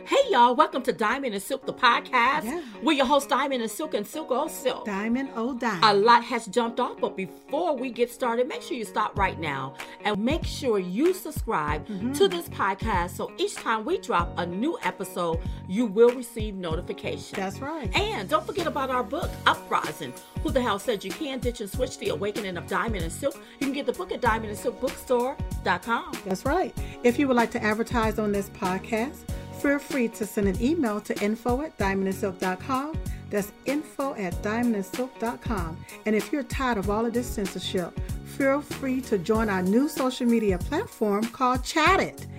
Hey y'all, welcome to Diamond and Silk, the podcast. Yeah. We're your host, Diamond and Silk, and Silk O Silk. Diamond O Diamond. A lot has jumped off, but before we get started, make sure you stop right now and make sure you subscribe to this podcast so each time we drop a new episode, you will receive notifications. That's right. And don't forget about our book, Uprising. Who the Hell Said You Can't Ditch and Switch the Awakening of Diamond and Silk? You can get the book at diamondandsilkbookstore.com. That's right. If you would like to advertise on this podcast, feel free to send an email to info@diamondandsilk.com. That's info@diamondandsilk.com. And if you're tired of all of this censorship, feel free to join our new social media platform called Chattit.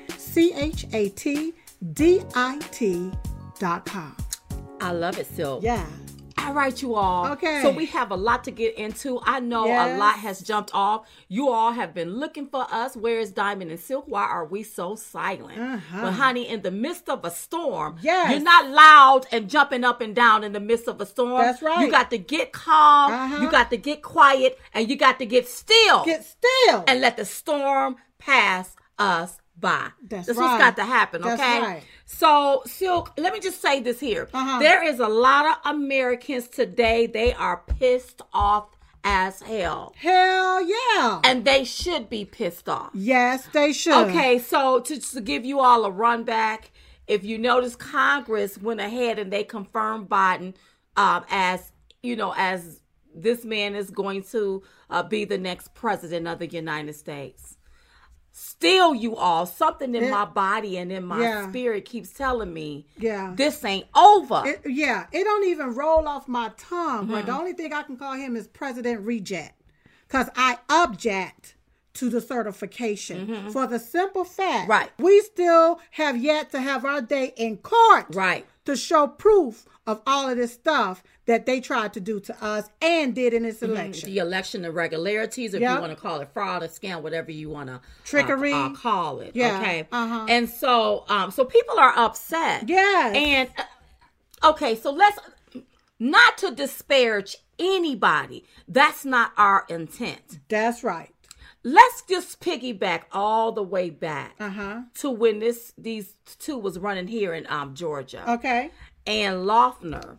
ChatDit.com. I love it, Silk. Yeah. All right, you all. Okay. So we have a lot to get into. I know a lot has jumped off. You all have been looking for us. Where is Diamond and Silk? Why are we so silent? But honey, in the midst of a storm, you're not loud and jumping up and down in the midst of a storm. That's right. You got to get calm. You got to get quiet, and you got to get still. Get still. And let the storm pass us by. That's what's right. got to happen, okay? That's right. So, Silk, let me just say this here. There is a lot of Americans today, they are pissed off as hell. Hell yeah. And they should be pissed off. Yes, they should. Okay, so to give you all a run back, if you notice, Congress went ahead and they confirmed Biden as this man is going to be the next president of the United States. Still, you all, something in my body and in my spirit keeps telling me, this ain't over. It don't even roll off my tongue. But the only thing I can call him is President Reject. Because I object to the certification. For the simple fact, we still have yet to have our day in court to show proof of all of this stuff that they tried to do to us and did in this election. The election irregularities, if you want to call it fraud or scam, whatever you want to trickery, call it. Yeah. Okay. And so people are upset. Yes. And okay, so let's not to disparage anybody. That's not our intent. That's right. Let's just piggyback all the way back to when these two was running here in Georgia. Okay. And Loeffner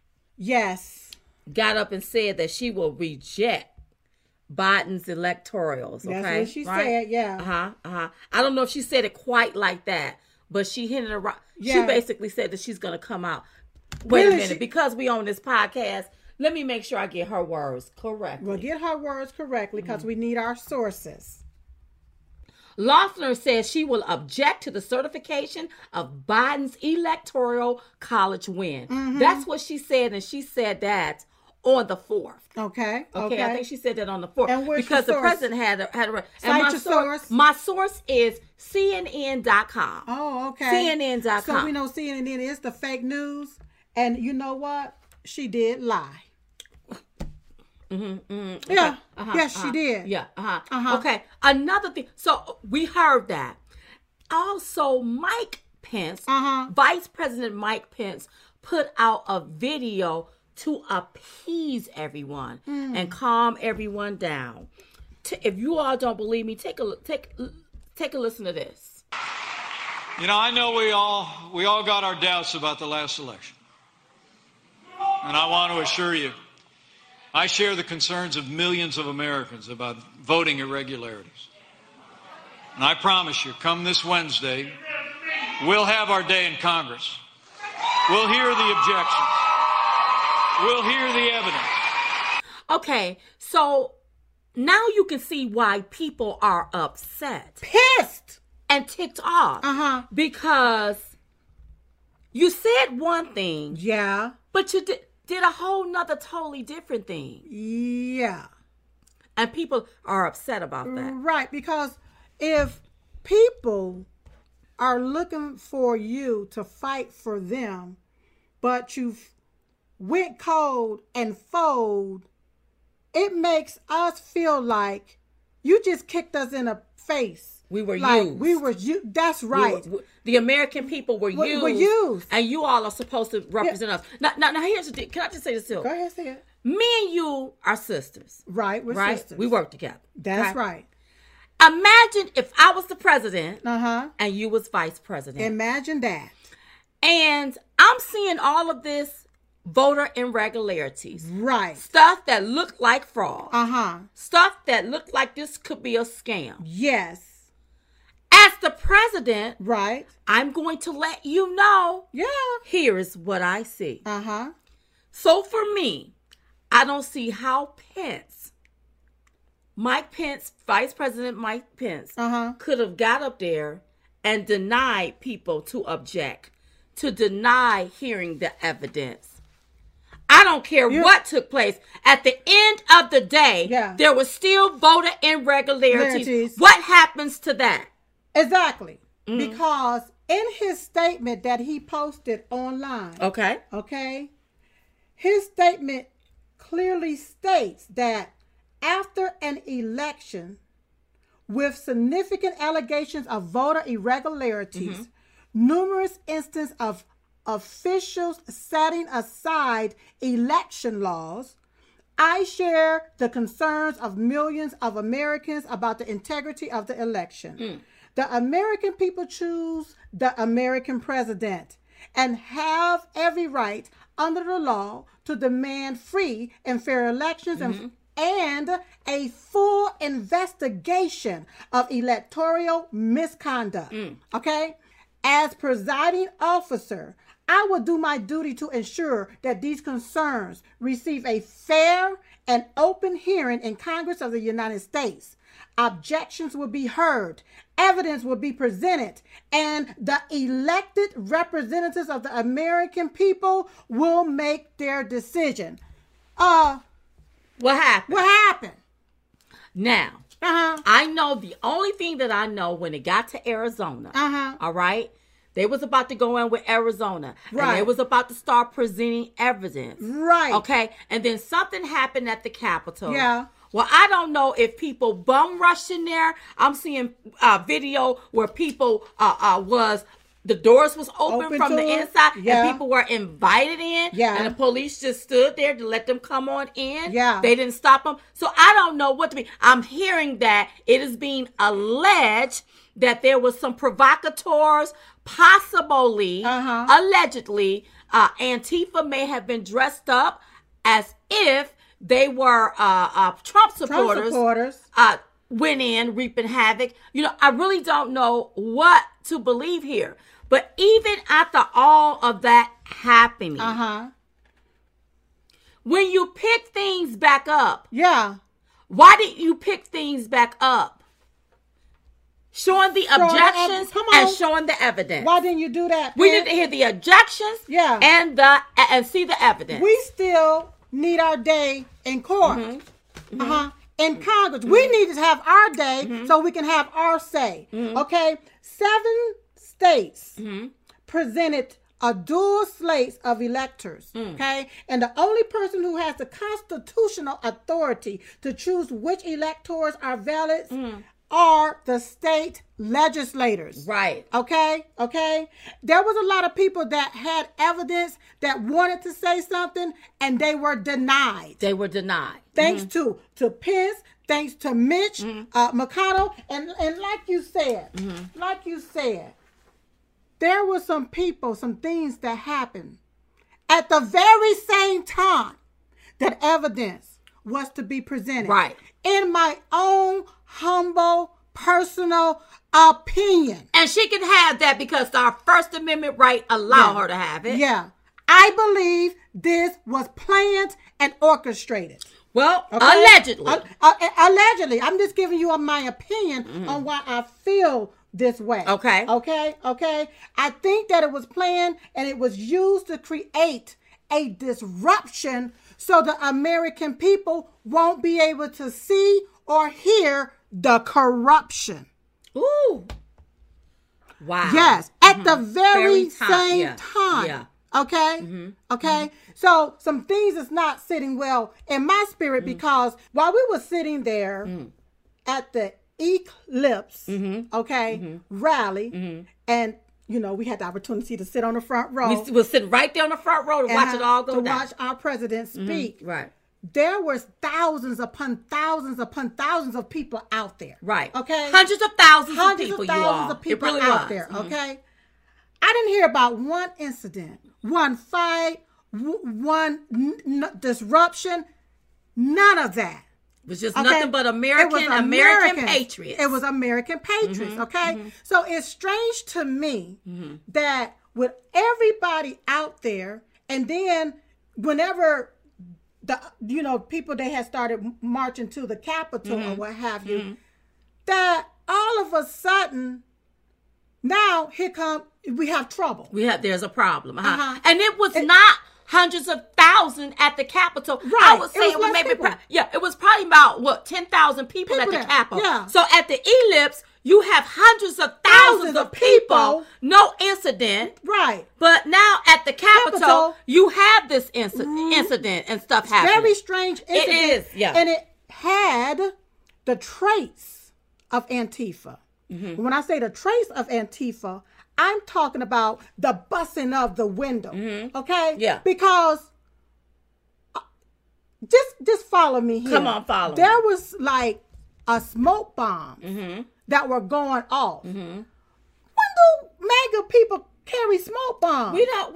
got up and said that she will reject Biden's electorals. Okay, that's what she said. Yeah. I don't know if she said it quite like that, but she hinted around. Yeah. She basically said that she's going to come out. Wait a minute, because we on this podcast, let me make sure I get her words correctly. Well, get her words correctly because we need our sources. Loeffner says she will object to the certification of Biden's electoral college win. That's what she said, and she said that on the 4th. Okay. I think she said that on the 4th. And because the president had a Cite your source. My source is CNN.com. Oh, okay. CNN.com. So we know CNN is the fake news, and you know what? She did lie. Okay. Yeah. Yes, she did. Yeah. Okay. Another thing. So we heard that. Also, Mike Pence, Vice President Mike Pence, put out a video to appease everyone and calm everyone down. If you all don't believe me, take a listen to this. You know, I know we all got our doubts about the last election, and I want to assure you, I share the concerns of millions of Americans about voting irregularities. And I promise you, come this Wednesday, we'll have our day in Congress. We'll hear the objections. We'll hear the evidence. Okay, so now you can see why people are upset. Pissed. And ticked off. Because you said one thing. Yeah. But you did a whole nother totally different thing. Yeah. And people are upset about that. Right, because if people are looking for you to fight for them, but you went cold and fold, it makes us feel like you just kicked us in the face. We were like used. We were used. That's right. The American people were used. Were used. And you all are supposed to represent us. Now, here's the thing. Can I just say this too? Go ahead, say it. Me and you are sisters. Right, we're sisters. We work together. That's right. Imagine if I was the president and you was vice president. Imagine that. And I'm seeing all of this voter irregularities. Right. Stuff that look like fraud. Uh-huh. Stuff that look like this could be a scam. Yes. As the president, right, I'm going to let you know. Yeah. Here is what I see. Uh-huh. So for me, I don't see how Mike Pence, Vice President Mike Pence, could have got up there and denied people to object, to deny hearing the evidence. I don't care what took place. At the end of the day, there was still voter irregularities. What happens to that? Exactly. Mm-hmm. Because in his statement that he posted online, okay, his statement clearly states that after an election with significant allegations of voter irregularities, numerous instances of officials setting aside election laws, I share the concerns of millions of Americans about the integrity of the election. The American people choose the American president and have every right under the law to demand free and fair elections and a full investigation of electoral misconduct. Okay? As presiding officer, I will do my duty to ensure that these concerns receive a fair and open hearing in Congress of the United States. Objections will be heard, evidence will be presented, and the elected representatives of the American people will make their decision. What happened? What happened? Now, I know the only thing that I know when it got to Arizona, all right? They was about to go in with Arizona. Right. And they was about to start presenting evidence. Right. Okay? And then something happened at the Capitol. Yeah. Well, I don't know if people bum rushed in there. I'm seeing video where people the doors was open from the inside and people were invited in. Yeah. And the police just stood there to let them come on in. Yeah. They didn't stop them. So I don't know what to be. I'm hearing that it is being alleged that there was some provocateurs, possibly, allegedly, Antifa may have been dressed up as if they were Trump supporters. Went in reaping havoc. You know, I really don't know what to believe here. But even after all of that happening, when you pick things back up, why did you pick things back up? Showing the objections and showing the evidence. Why didn't you do that? We need to hear the objections and see the evidence. We still need our day in court. In Congress. We need to have our day so we can have our say. Okay? 7 states presented a dual slate of electors. Okay? And the only person who has the constitutional authority to choose which electors are valid are the state legislators. Right. Okay? Okay? There was a lot of people that had evidence that wanted to say something and they were denied. Thanks to Pence, thanks to Mitch McConnell, and like you said, there were some people, some things that happened at the very same time that evidence was to be presented. Right. In my own humble, personal opinion. And she can have that because our First Amendment right allow her to have it. Yeah. I believe this was planned and orchestrated. Well, allegedly. Allegedly. I'm just giving you my opinion on why I feel this way. Okay. I think that it was planned and it was used to create a disruption so the American people won't be able to see or hear the corruption. Ooh. Wow. Yes. At the very same time. Yeah. Okay? Okay? So some things is not sitting well in my spirit because while we were sitting there at the Eclipse, rally, and you know, we had the opportunity to sit on the front row. We were sitting right there on the front row to watch it all go down. To watch our president speak. Right. There was thousands upon thousands upon thousands of people out there. Right. Okay? Hundreds of thousands of people out there. Okay? I didn't hear about one incident, one fight, one disruption, none of that. It was just nothing but American patriots. It was American patriots, okay? So it's strange to me that with everybody out there, and then whenever people they had started marching to the Capitol or what have you, that all of a sudden now we have trouble. There's a problem. And it was not hundreds of thousands at the Capitol. Right. I would say it was maybe it was probably about 10,000 people at the Capitol. Yeah. So at the ellipse, you have hundreds of thousands of people, no incident. Right. But now at the Capitol, you have this incident and stuff happening. Very strange incident. It is, yeah. And it had the trace of Antifa. When I say the trace of Antifa, I'm talking about the busting of the window. Okay? Yeah. Because just follow me here. Come on, follow me. There was like a smoke bomb that were going off. When do MAGA people carry smoke bombs? We don't.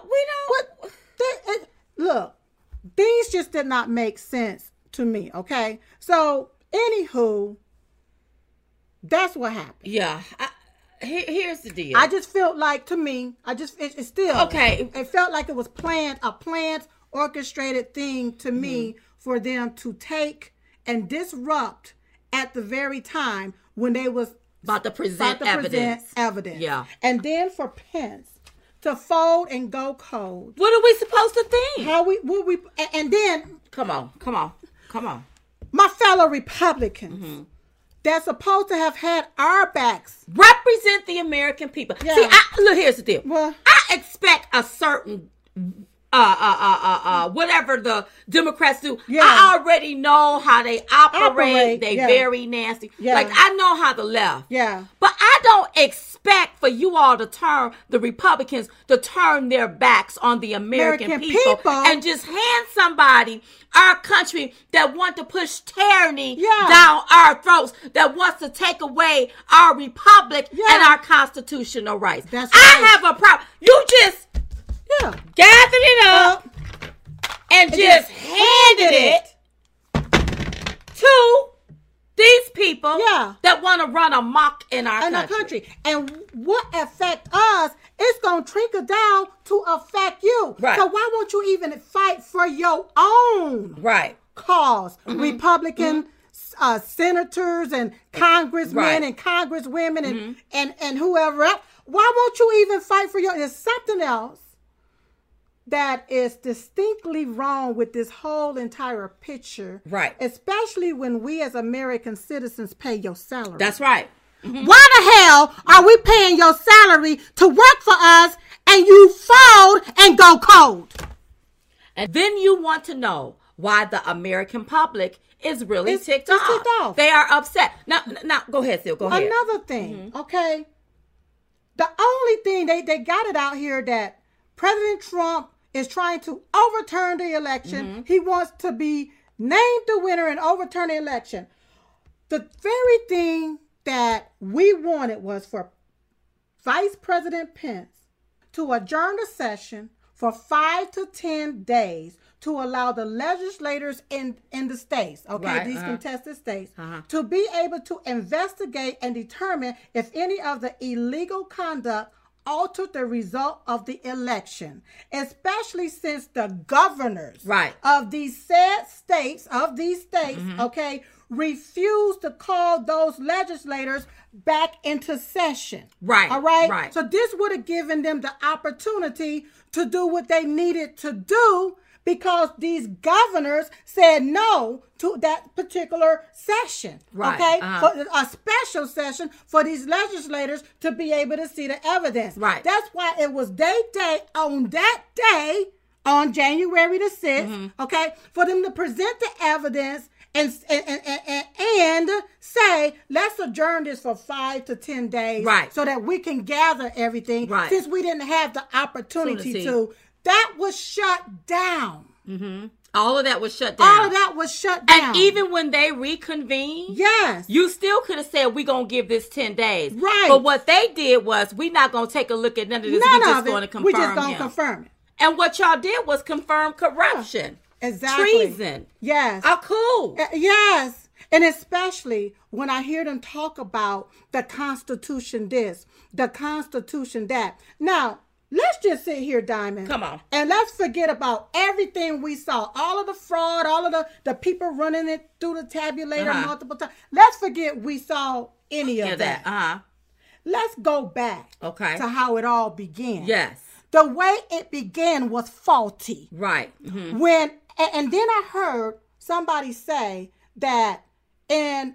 Look, things just did not make sense to me. Okay? So, anywho, that's what happened. Yeah. Here's the deal. I just felt like, to me, it's still okay. It felt like it was a planned, orchestrated thing to me for them to take and disrupt at the very time when they was about to present evidence. Yeah. And then for Pence to fold and go cold. What are we supposed to think? And then come on. My fellow Republicans. They're supposed to have had our backs. Represent the American people. Yeah. See, look, here's the deal. Well, I expect a certain whatever the Democrats do. Yeah. I already know how they operate. They very nasty. Yeah. Like, I know how the left. Yeah. But I don't expect for you all to turn the Republicans to turn their backs on the American people and just hand somebody our country that want to push tyranny down our throats, that wants to take away our republic and our constitutional rights. That's right. I have a problem. You just gathered it up and just handed it to these people that want to run amok in our country. And what affect us, it's going to trickle down to affect you. Right. So why won't you even fight for your own cause? Republican senators and congressmen and congresswomen and whoever else. Why won't you even fight for there's something else that is distinctly wrong with this whole entire picture. Right. Especially when we as American citizens pay your salary. That's right. Why the hell are we paying your salary to work for us and you fold and go cold? And then you want to know why the American public is really ticked off. They are upset. Now, go ahead, Sil. Go ahead. Another thing, okay? The only thing, they got it out here that President Trump is trying to overturn the election. He wants to be named the winner and overturn the election. The very thing that we wanted was for Vice President Pence to adjourn the session for 5 to 10 days to allow the legislators in the states, these contested states, to be able to investigate and determine if any of the illegal conduct altered the result of the election, especially since the governors of these said states, refused to call those legislators back into session. Right. All right? Right. So this would have given them the opportunity to do what they needed to do because these governors said no to that particular session. Right. Okay? For a special session for these legislators to be able to see the evidence. Right. That's why it was on that day, on January the 6th, okay, for them to present the evidence and say, let's adjourn this for 5 to 10 days so that we can gather everything since we didn't have the opportunity to. That was shut down. Mm-hmm. All of that was shut down. All of that was shut down. And even when they reconvened, yes, you still could have said, we're going to give this 10 days. Right. But what they did was, we're not going to take a look at none of this. We're just going to confirm We're just going to confirm it. And what y'all did was confirm corruption. Yeah, exactly. Treason. Yes. A coup. Yes. And especially when I hear them talk about the Constitution this, the Constitution that. Now, let's just sit here, Diamond. Come on. And let's forget about everything we saw. All of the fraud, all of the people running it through the tabulator multiple times. Let's forget we saw any of that. Let's go back to how it all began. Yes. The way it began was faulty. Right. Mm-hmm. And then I heard somebody say that in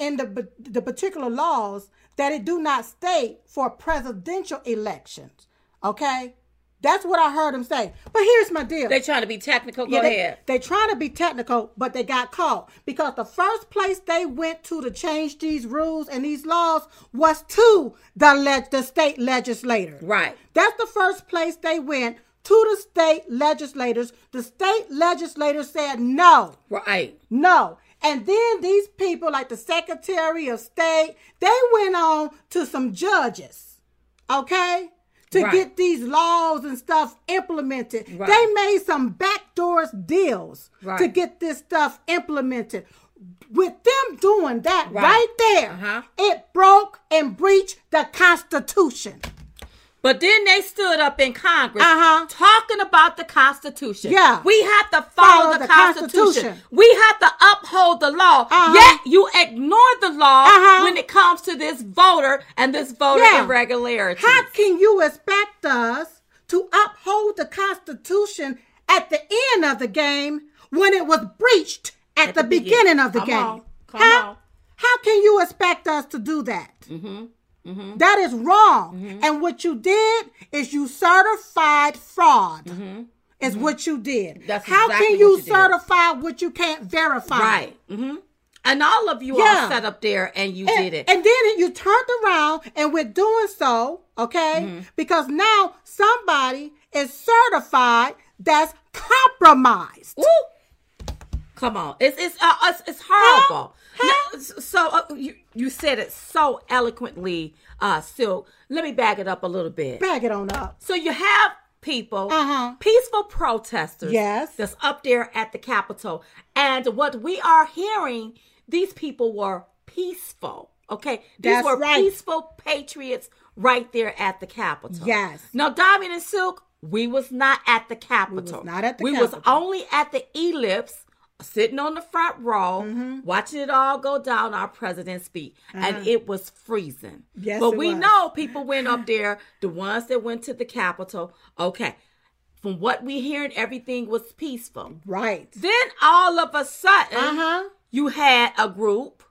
the particular laws that it do not state for presidential elections. Okay? That's what I heard him say. But here's my deal. They trying to be technical. Go ahead. They trying to be technical, but they got caught. Because the first place they went to change these rules and these laws was to the state legislators. Right. That's the first place they went, to the state legislators. The state legislators said no. Right. No. And then these people like the Secretary of State, they went on to some judges. Okay? To get these laws and stuff implemented. Right. They made some backdoor deals to get this stuff implemented. With them doing that right there, it broke and breached the Constitution. But then they stood up in Congress talking about the Constitution. Yeah. We have to follow the Constitution. We have to uphold the law. Yet you ignore the law when it comes to this voter and this voter irregularity. How can you expect us to uphold the Constitution at the end of the game when it was breached at the beginning of the game? Come on. How can you expect us to do that? Mm-hmm. Mm-hmm. That is wrong. Mm-hmm. And what you did is you certified fraud. Mm-hmm. Is what you did. That's How exactly can you what you certify what you can't verify? Right. Mm-hmm. And all of you all sat up there and you did it. And then you turned around and with doing so, because now somebody is certified that's compromised. Ooh. Come on. It's horrible. No, so you said it so eloquently, Silk. Let me back it up a little bit. Back it on up. So you have people, peaceful protesters, that's up there at the Capitol, and what we are hearing, these people were peaceful. Okay, these were peaceful patriots right there at the Capitol. Yes. Now, Diamond and Silk, we was not at the Capitol. We was only at the ellipse, sitting on the front row, watching it all go down our president's speech. And it was freezing. Yes, but we know people went up there, the ones that went to the Capitol. Okay. From what we hearing, everything was peaceful. Right. Then all of a sudden, you had a group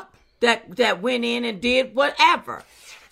that went in and did whatever.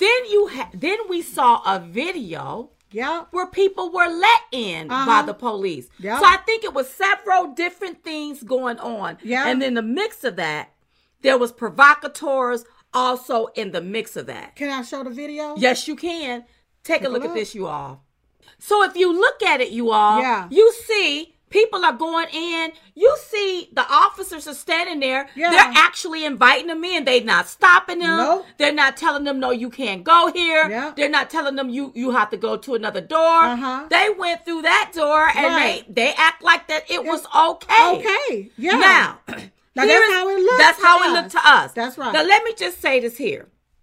Then we saw a video where people were let in by the police. So I think it was several different things going on. And in the mix of that, there was provocateurs also in the mix of that. Can I show the video? Yes, you can. Take a look at this, you all. So if you look at it, you all, you see people are going in. You see the officers are standing there. They're actually inviting them in. They're not stopping them. Nope. They're not telling them, no, you can't go here. They're not telling them you have to go to another door. They went through that door and they act like that it was okay. Okay. Yeah. Now that's how it looks. That's how it looked to us. That's right. Now let me just say this here.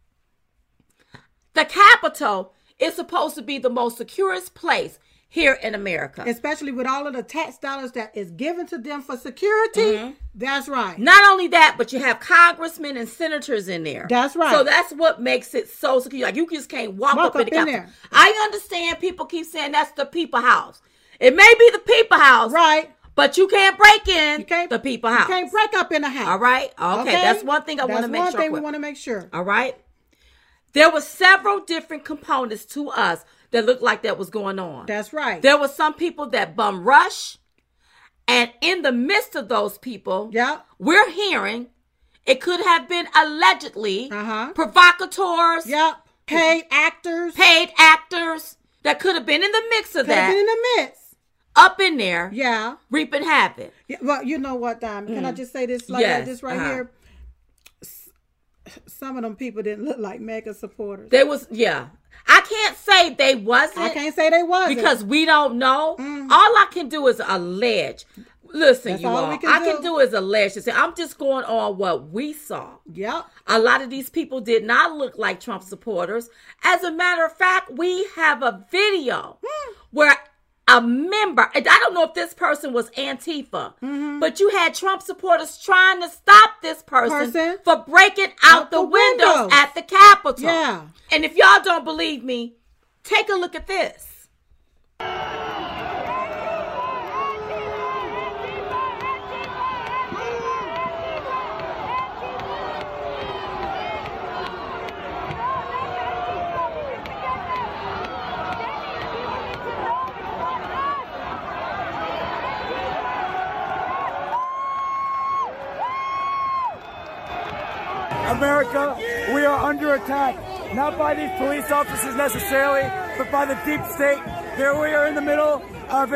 The Capitol is supposed to be the most securest place here in America. Especially with all of the tax dollars that is given to them for security. That's right. Not only that, but you have congressmen and senators in there. That's right. So that's what makes it so secure. Like you just can't walk up in the Capitol. There. I understand people keep saying that's the people house. It may be the people house. Right. But you can't break in the people house. You can't break up in the house. All right? Okay. That's one thing I want to make sure. That's one thing we want to make sure. All right? There were several different components to us that looked like that was going on. That's right. There were some people that bum rush. And in the midst of those people, we're hearing it could have been allegedly provocateurs. Paid actors. Paid actors that could have been in the mix of that. Could have been in the midst. up in there, reaping havoc. Yeah, well, you know what, Diamond? Can I just say this like this right here? Some of them people didn't look like MAGA supporters. They was, I can't say they wasn't. I can't say they wasn't. Because we don't know. All I can do is allege. Listen, That's you all. I can do is allege. To say, I'm just going on what we saw. Yep. A lot of these people did not look like Trump supporters. As a matter of fact, we have a video where a member, I don't know if this person was Antifa, but you had Trump supporters trying to stop this person for breaking out the windows at the Capitol. Yeah. And if y'all don't believe me, take a look at this. America, we are under attack, not by these police officers necessarily, but by the deep state. There we are in the middle of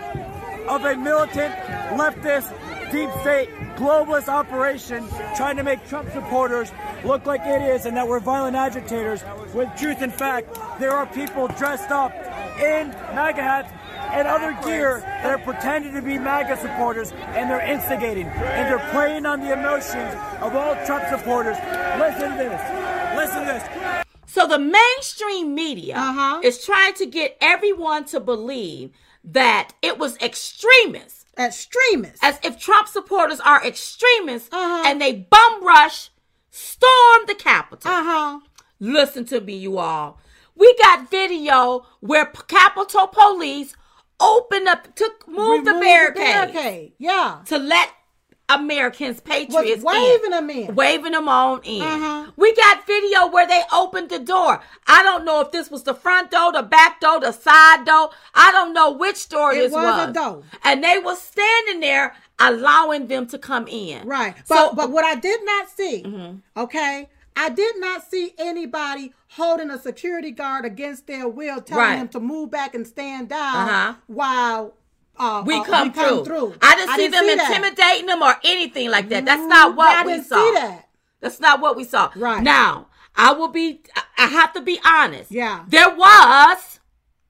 a militant, leftist, deep state, globalist operation trying to make Trump supporters look like idiots and that we're violent agitators. With truth and fact, there are people dressed up in MAGA hats and other gear that are pretending to be MAGA supporters, and they're instigating, and they're playing on the emotions of all Trump supporters. Listen to this. Listen to this. So the mainstream media is trying to get everyone to believe that it was extremists. Extremists. As if Trump supporters are extremists, and they bum rush, storm the Capitol. Listen to me, you all. We got video where Capitol Police opened up, moved the barricade. To let Americans, patriots, waving them in. Waving them on in. We got video where they opened the door. I don't know if this was the front door, the back door, the side door. I don't know which door this was. It was a door. And they were standing there allowing them to come in. Right. But what I did not see, I did not see anybody holding a security guard against their will, telling them to move back and stand down while we come through. I didn't see them intimidating them or anything like that. That's not what we saw. See that. That's not what we saw. Right. Now, I have to be honest. Yeah. There was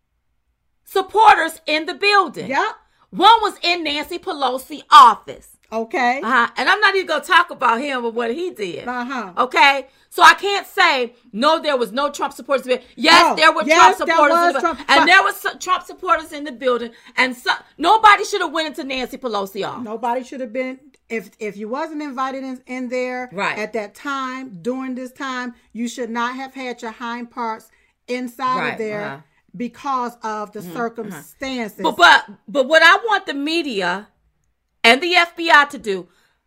supporters in the building. Yep. One was in Nancy Pelosi's office. Okay. And I'm not even going to talk about him or what he did. Okay. So I can't say, no, there was no Trump supporters. Yes, there were Trump supporters. There was Trump supporters in the building. And nobody should have went into Nancy Pelosi's office. Nobody should have been. If you wasn't invited in there at that time, during this time, you should not have had your hind parts inside of there because of the circumstances. But what I want the media and the FBI to do,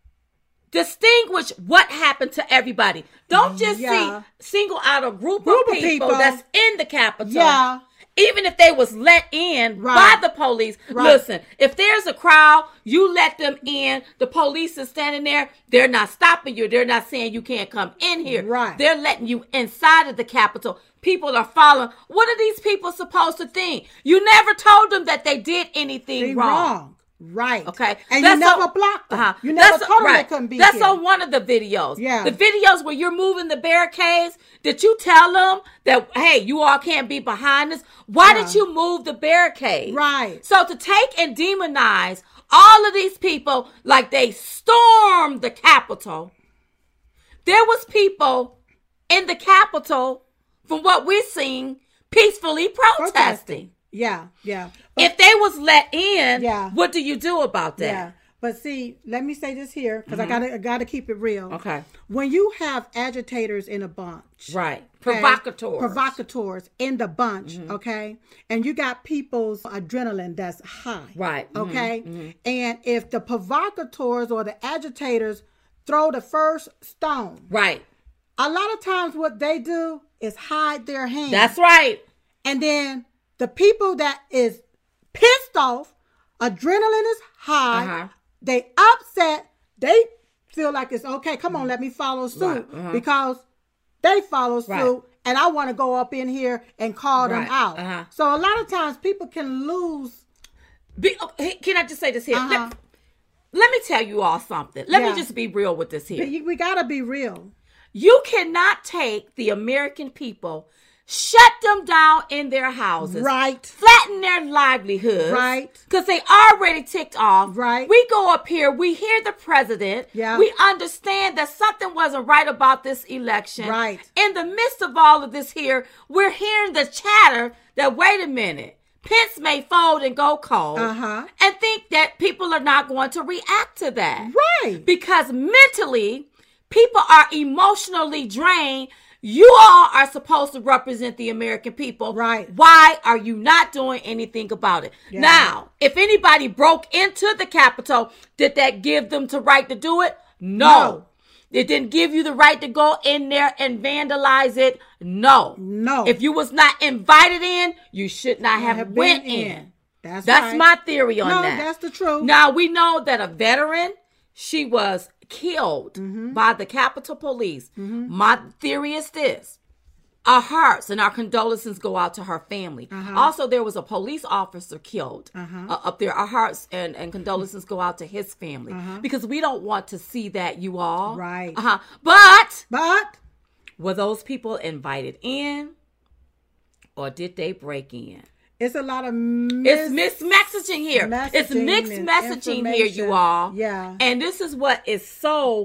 distinguish what happened to everybody. Don't just single out a group of people that's in the Capitol. Yeah. Even if they was let in by the police. Listen, if there's a crowd, you let them in. The police is standing there. They're not stopping you. They're not saying you can't come in here. Right. They're letting you inside of the Capitol. People are following. What are these people supposed to think? You never told them that they did anything wrong. Right. Okay. And you never blocked them. You never told them they couldn't be That's here. on one of the videos. Yeah. The videos where you're moving the barricades, did you tell them that, hey, you all can't be behind us? Why did you move the barricade? Right. So to take and demonize all of these people like they stormed the Capitol, there was people in the Capitol, from what we're seeing, peacefully protesting. Yeah. If they was let in, what do you do about that? Yeah. But see, let me say this here, because I gotta keep it real. Okay. When you have agitators in a bunch. Right. Okay, Provocateurs in the bunch, okay? And you got people's adrenaline that's high. Right. Okay? And if the provocateurs or the agitators throw the first stone. Right. A lot of times what they do is hide their hands. That's right. And then the people that is pissed off, adrenaline is high, they upset, they feel like it's okay. Come on, let me follow suit because they follow suit and I want to go up in here and call them out. So a lot of times people can lose Can I just say this here? Let me tell you all something. Let me just be real with this here. We got to be real. You cannot take the American people, shut them down in their houses. Right. Flatten their livelihoods. Right. Because they already ticked off. Right. We go up here, we hear the president. Yeah. We understand that something wasn't right about this election. Right. In the midst of all of this here, we're hearing the chatter that, wait a minute, Pence may fold and go cold. And think that people are not going to react to that. Right. Because mentally, people are emotionally drained. You all are supposed to represent the American people. Right. Why are you not doing anything about it? Yeah. Now, if anybody broke into the Capitol, did that give them the right to do it? No. It didn't give you the right to go in there and vandalize it. No. If you was not invited in, you should not have went in. That's right. My theory on that. No, that's the truth. Now, we know that a veteran, she was killed by the Capitol Police. My theory is this. Our hearts and our condolences go out to her family. Also, there was a police officer killed up there. Our hearts and condolences go out to his family because we don't want to see that, you all. Right. But were those people invited in, or did they break in? It's a lot of it's mixed messaging here. It's mixed messaging here, you all. Yeah. And this is what is so,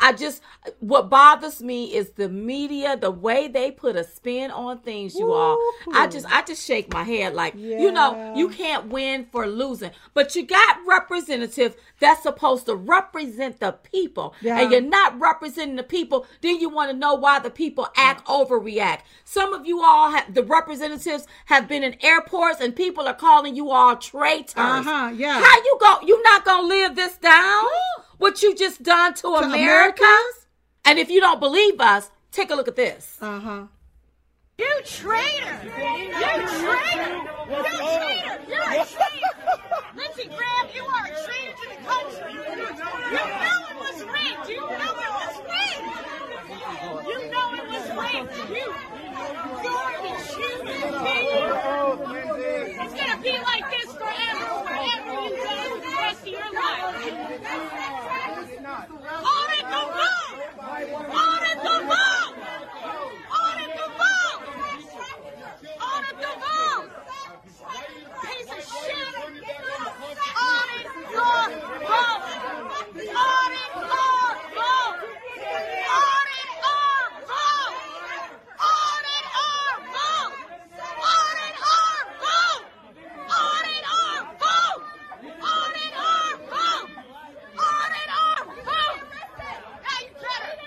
what bothers me is the media, the way they put a spin on things, you all. I just shake my head like, you know, you can't win for losing. But you got representatives that's supposed to represent the people. Yeah. And you're not representing the people, then you want to know why the people overreact. Some of you all, the representatives have been in airports and people are calling you all traitors. Yeah. How you not gonna live this down? What you just done to Americans? And if you don't believe us, take a look at this. You traitor! You traitor! You traitor! You're a traitor! Lindsey Graham, you are a traitor to the country! You know it was rigged! You know it was rigged! You know it was rigged! You garbage human being! It's gonna be like this forever, wherever you go the rest of your life! Audit the vote! Audit the vote! Audit the vote! Audit the vote! Piece of shit! Audit our vote! Audit our vote! Audit our vote! Audit our vote! Audit our vote! Audit our vote! Audit our vote! Audit our vote! Hey, you better!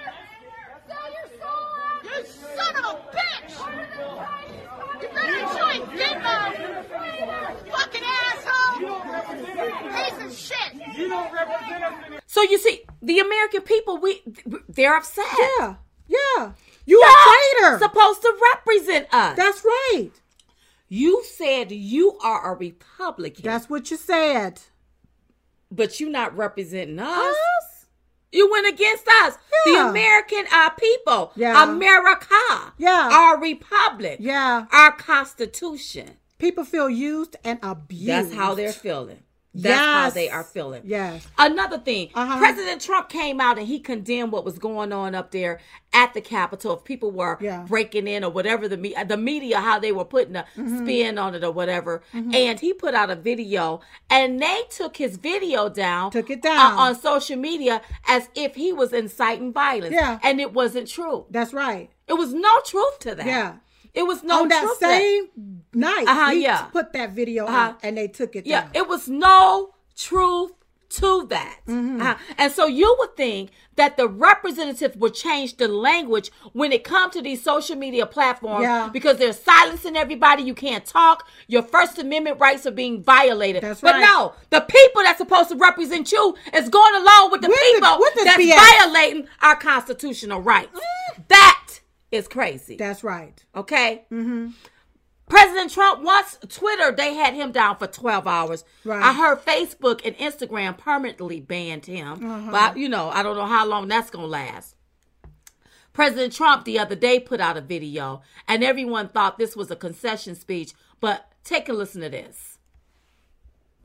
You son of a bitch! You better join Venmo! Fucking asshole! Piece of shit! You don't represent us anymore. So you see, the American people, they're upset. Yeah. You're a traitor. Supposed to represent us. That's right. You said you are a Republican. That's what you said. But you're not representing us. You went against us. Yeah. The American people. Yeah. America. Yeah. Our republic. Yeah. Our Constitution. People feel used and abused. That's how they're feeling. That's how they are feeling. Yes. Another thing, President Trump came out and he condemned what was going on up there at the Capitol. If people were breaking in or whatever, the media, how they were putting a spin on it or whatever. And he put out a video and they took his video down. Took it down. On social media as if he was inciting violence. Yeah. And it wasn't true. That's right. It was no truth to that. Yeah. It was no on that truth same night. he put that video out and they took it down. Yeah, it was no truth to that. And so you would think that the representatives would change the language when it comes to these social media platforms because they're silencing everybody. You can't talk. Your First Amendment rights are being violated. That's right. But no, the people that's supposed to represent you is going along with the people that's violating our constitutional rights. That is crazy. That's right. Okay? President Trump, once Twitter, they had him down for 12 hours. Right. I heard Facebook and Instagram permanently banned him. But, I don't know how long that's going to last. President Trump the other day put out a video, and everyone thought this was a concession speech. But take a listen to this.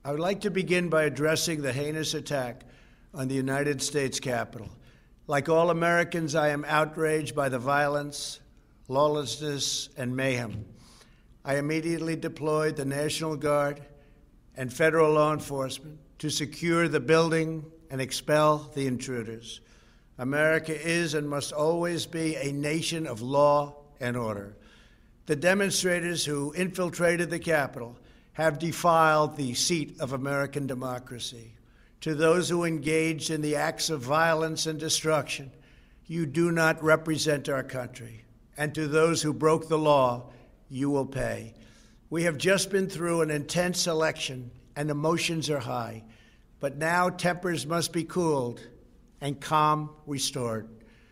I would like to begin by addressing the heinous attack on the United States Capitol. Like all Americans, I am outraged by the violence, lawlessness, and mayhem. I immediately deployed the National Guard and federal law enforcement to secure the building and expel the intruders. America is and must always be a nation of law and order. The demonstrators who infiltrated the Capitol have defiled the seat of American democracy. To those who engaged in the acts of violence and destruction, you do not represent our country. And to those who broke the law, you will pay. We have just been through an intense election and emotions are high, but now tempers must be cooled and calm restored.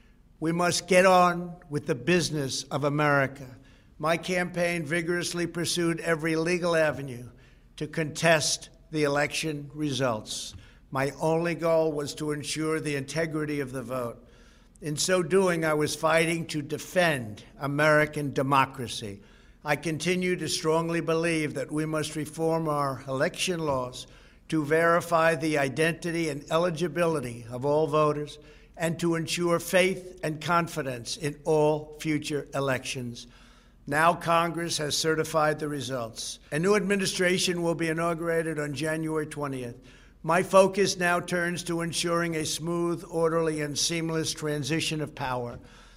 We must get on with the business of America. My campaign vigorously pursued every legal avenue to contest the election results. My only goal was to ensure the integrity of the vote. In so doing, I was fighting to defend American democracy. I continue to strongly believe that we must reform our election laws to verify the identity and eligibility of all voters and to ensure faith and confidence in all future elections. Now Congress has certified the results. A new administration will be inaugurated on January 20th. My focus now turns to ensuring a smooth, orderly, and seamless transition of power.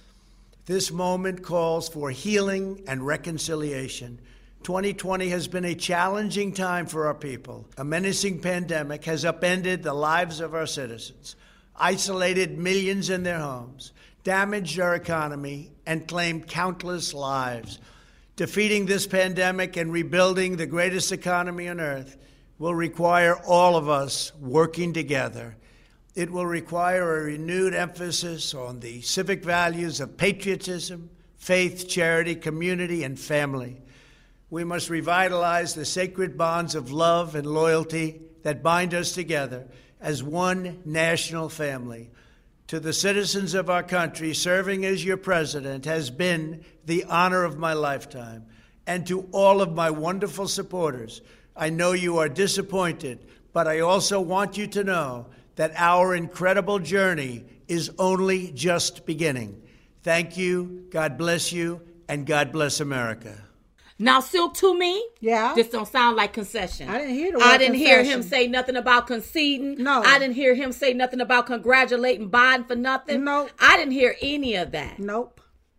This moment calls for healing and reconciliation. 2020 has been a challenging time for our people. A menacing pandemic has upended the lives of our citizens, isolated millions in their homes, damaged our economy, and claimed countless lives. Defeating this pandemic and rebuilding the greatest economy on earth will require all of us working together. It will require a renewed emphasis on the civic values of patriotism, faith, charity, community, and family. We must revitalize the sacred bonds of love and loyalty that bind us together as one national family. To the citizens of our country, serving as your president has been the honor of my lifetime. And to all of my wonderful supporters, I know you are disappointed, but I also want you to know that our incredible journey is only just beginning. Thank you, God bless you, and God bless America. Now, Silk, to me, this don't sound like concession. I didn't hear the word I didn't hear concession. him say nothing about conceding. No. I didn't hear him say nothing about congratulating Biden for nothing. Nope. I didn't hear any of that. Nope.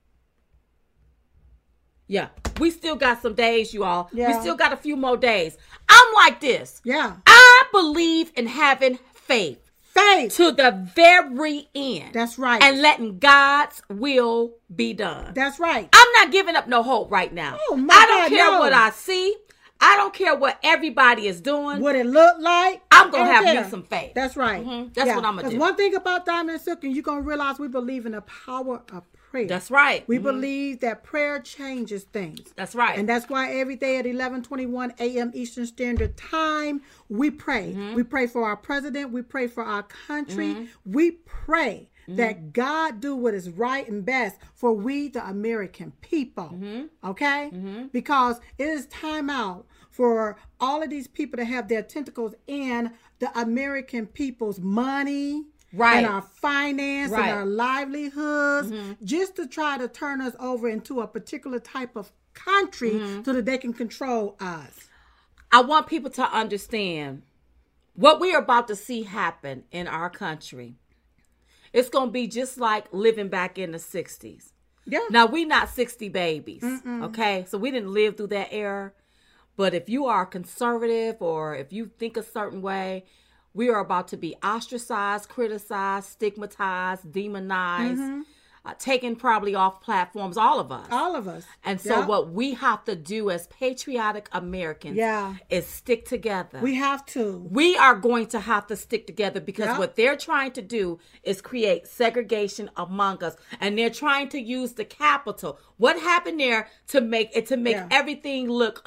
Yeah. We still got some days, you all. Yeah. We still got a few more days. I'm like this. Yeah. I believe in having faith. Faith. To the very end. That's right. And letting God's will be done. That's right. I'm not giving up no hope right now. Oh, my I don't God, care no. what I see. I don't care what everybody is doing. What it look like. I'm going to have care. me some faith. That's right. Mm-hmm. That's what I'm going to do. One thing about Diamond and Silk, and you're going to realize we believe in the power of prayer. That's right. We believe that prayer changes things. That's right. And that's why every day at 11:21 a.m. Eastern Standard Time, we pray. We pray for our president. We pray for our country. We pray that God do what is right and best for we, the American people. Okay? Because it is time out for all of these people to have their tentacles in the American people's money, and our finance and our livelihoods, just to try to turn us over into a particular type of country so that they can control us. I want people to understand what we are about to see happen in our country. It's going to be just like living back in the 60s. Yeah. Now, we not 60 babies, okay? So we didn't live through that era. But if you are conservative or if you think a certain way, we are about to be ostracized, criticized, stigmatized, demonized, taken probably off platforms, all of us. All of us. And so what we have to do as patriotic Americans is stick together. We have to. We are going to have to stick together because what they're trying to do is create segregation among us. And they're trying to use the Capitol. What happened there to make everything look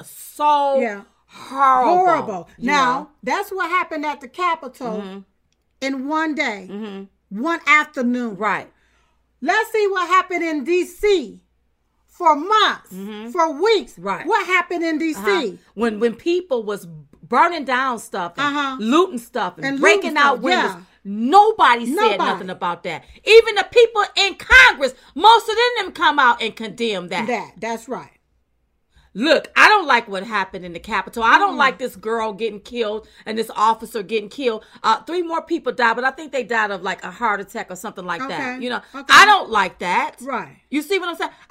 so horrible. Now, that's what happened at the Capitol in one day, one afternoon. Right. Let's see what happened in D.C. for months, for weeks. Right. What happened in D.C.? When people was burning down stuff and looting stuff and breaking out windows. Yeah. Nobody said nothing about that. Even the people in Congress, most of them come out and condemn that. That's right. Look, I don't like what happened in the Capitol. I don't like this girl getting killed and this officer getting killed. 3 more people died, but I think they died of like a heart attack or something like that. You know, I don't like that. Right. You see what I'm saying?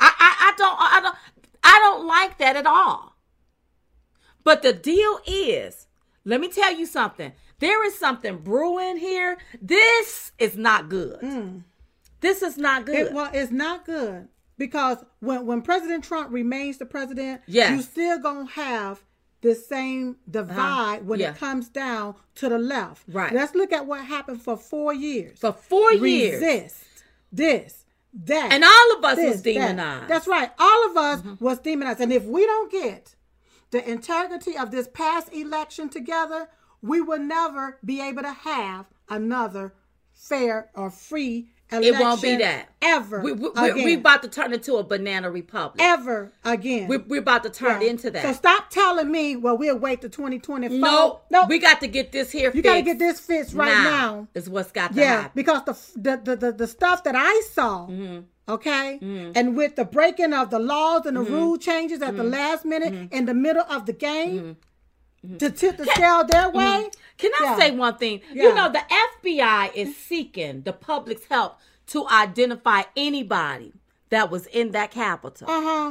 I don't like that at all. But the deal is, let me tell you something. There is something brewing here. This is not good. This is not good. It's not good because when President Trump remains the president, you still gonna have the same divide when it comes down to the left. Right. Let's look at what happened for 4 years. For 4 years. Resist this, that. And all of us was demonized. That's right. All of us was demonized. And if we don't get the integrity of this past election together, we will never be able to have another fair or free election. It won't be that. Ever again. We about to turn into a banana republic. Ever again. We're about to turn into that. So stop telling me, well, we'll wait to 2024. No, we got to get this here fixed. You got to get this fixed right now. Is what's got to happen. Because the stuff that I saw, okay, and with the breaking of the laws and the rule changes at the last minute in the middle of the game, to tip the scale their way. Can I say one thing? You know, the FBI is seeking the public's help to identify anybody that was in that Capitol.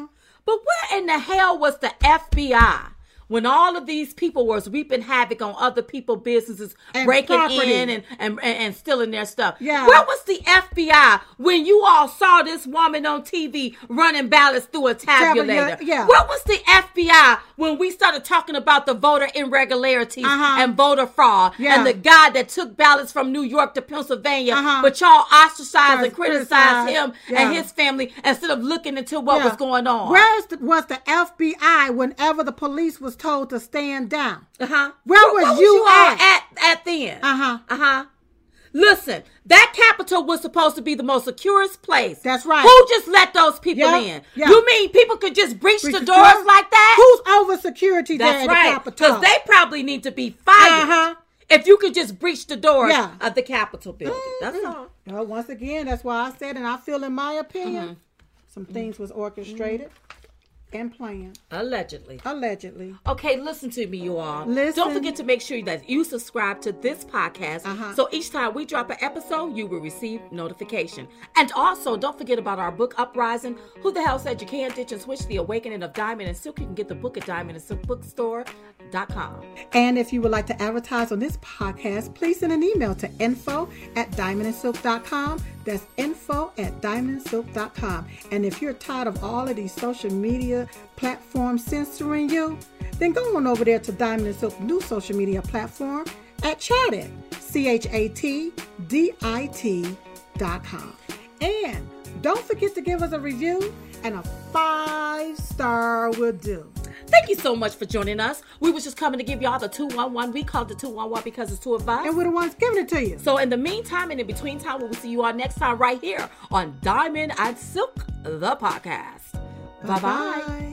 But where in the hell was the FBI when all of these people was reaping havoc on other people's businesses, and breaking property in and stealing their stuff? Where was the FBI when you all saw this woman on TV running ballots through a tabulator? Where was the FBI when we started talking about the voter irregularities and voter fraud and the guy that took ballots from New York to Pennsylvania, but y'all ostracized and criticized him and his family instead of looking into what was going on? Where was the FBI whenever the police was told to stand down? Where was you at then? Listen, that Capitol was supposed to be the most securest place. That's right. Who just let those people in? You mean people could just breach the doors like that? Who's over security there at the Capitol? Because they probably need to be fired. If you could just breach the doors of the Capitol building. That's all. Well, once again, that's why I said, and I feel in my opinion, some things was orchestrated. And planned. Allegedly. Okay, listen to me, you all. Don't forget to make sure that you subscribe to this podcast. So each time we drop an episode, you will receive notification. And also, don't forget about our book, Uprising. Who the Hell Said You Can't Ditch and Switch? The Awakening of Diamond and Silk. You can get the book at diamondandsilkbookstore.com. And if you would like to advertise on this podcast, please send an email to info@diamondandsilk.com. That's info@diamondandsilk.com. And if you're tired of all of these social media platforms censoring you, then go on over there to Diamond and Silk's new social media platform at Chatdit, ChatDit.com. And don't forget to give us a review, and a 5-star will do. Thank you so much for joining us. We was just coming to give y'all the 211. We called it 211 because it's two of us. And we're the ones giving it to you. So in the meantime and in between time, we will see you all next time right here on Diamond and Silk, the podcast. Bye-bye.